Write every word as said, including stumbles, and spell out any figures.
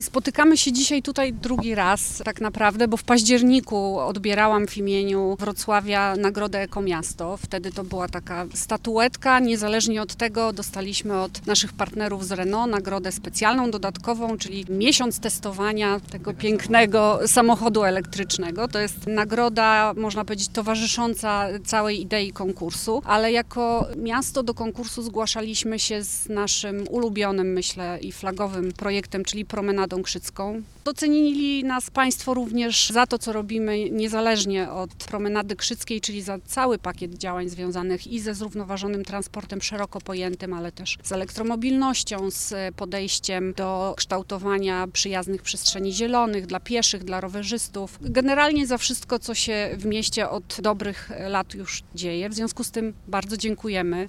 Spotykamy się dzisiaj tutaj drugi raz tak naprawdę, bo w październiku odbierałam w imieniu Wrocławia Nagrodę Ekomiasto. Wtedy to była taka statuetka, niezależnie od tego dostaliśmy od naszych partnerów z Renault nagrodę specjalną, dodatkową, czyli miesiąc testowania tego pięknego samochodu elektrycznego. To jest nagroda, można powiedzieć, towarzysząca całej idei konkursu, ale jako miasto do konkursu zgłaszaliśmy się z naszym ulubionym, myślę, i flagowym projektem, czyli Promenadą Krzycką. Docenili nas Państwo również za to, co robimy niezależnie od Promenady Krzyckiej, czyli za cały pakiet działań związanych i ze zrównoważonym transportem szeroko pojętym, ale też z elektromobilnością, z podejściem do kształtowania przyjaznych przestrzeni zielonych dla pieszych, dla rowerzystów. Generalnie za wszystko, co się w mieście od dobrych lat już dzieje. W związku z tym bardzo dziękujemy